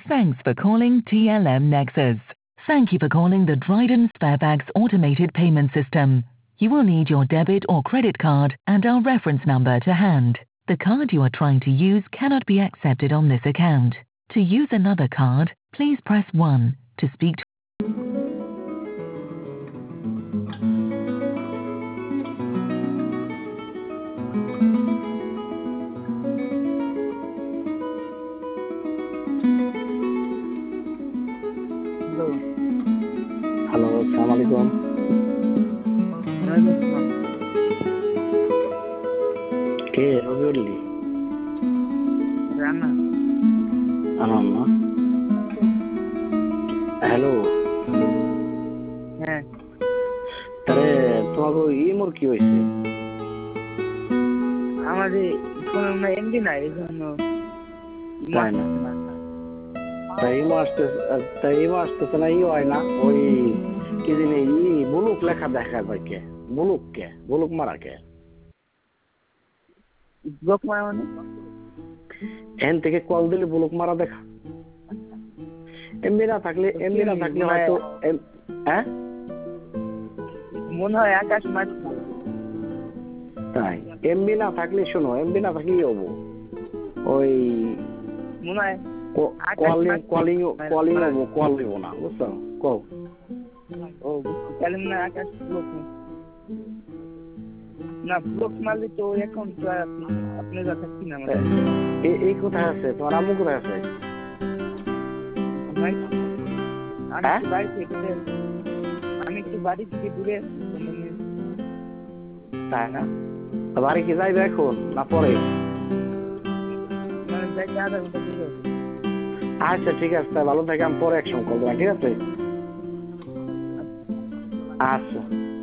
Thanks for calling TLM Nexus. Thank you for calling the Dryden Fairfax Automated Payment System. You will need your debit or credit card and our reference number to hand. The card you are trying to use cannot be accepted on this account. To use another card, please press 1 to speak to hello, আসসালামু আলাইকুম। কে রবিউল্লি? রানা আনাম না। Hello, হ্যাঁ তাহলে তোমাকে ইমোর কি হয়েছে? আমাদের ফোনে এমবি নাই এই জন্য তাই না? তাই ইমো আসতেছে না, ই হয় না ওই কি জানি বুলুক লেখা দেখা যায় কে? বুলুক মারা কে? ব্লক মারা মানে এখান থেকে কল দিলে বুলুক মারা দেখা। এমবি না থাকলে হয়তো হ্যাঁ মনে হয় আকাশ মারছে। তাই এমবি না থাকলে শোনো, এমবি না থাকলে হবো ওই মনে হয় কলিং হবো, কল দিব না, বুঝছো? কল ও তাহলে মনে হয় আকাশ ব্লক না, ব্লক মারলে তো এখন তো আপনি যা থাকছি না আমাদের। এই কোথায় আছে তোমার আম্মু? কোথায় আছে? আমি একটু বাড়ি থেকে দূরে আছি। তাই না? বাড়ি কি যাইবে এখন না পরে? যাইতে আধা ঘন্টা দূরে। আচ্ছা ঠিক আছে, তাই ভালো থাকে, আমি পরে একসঙ্গে কল দিলাম, ঠিক আছে? আচ্ছা।